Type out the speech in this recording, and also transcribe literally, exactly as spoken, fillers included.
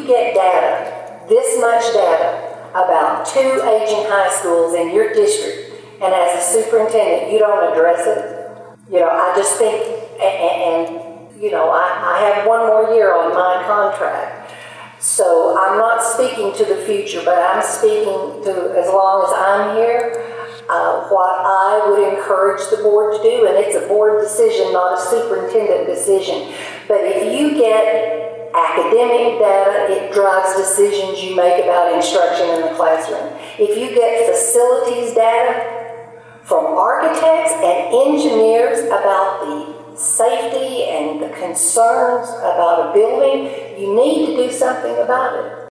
you get data, this much data, about two aging high schools in your district, and as a superintendent, you don't address it, you know, I just think, and, and you know, I, I have one more year on my contract. So I'm not speaking to the future, but I'm speaking to as long as I'm here, uh, what I would encourage the board to do, and it's a board decision, not a superintendent decision. But if you get academic data, it drives decisions you make about instruction in the classroom. If you get facilities data from architects and engineers about the safety and the concerns about a building, you need to do something about it.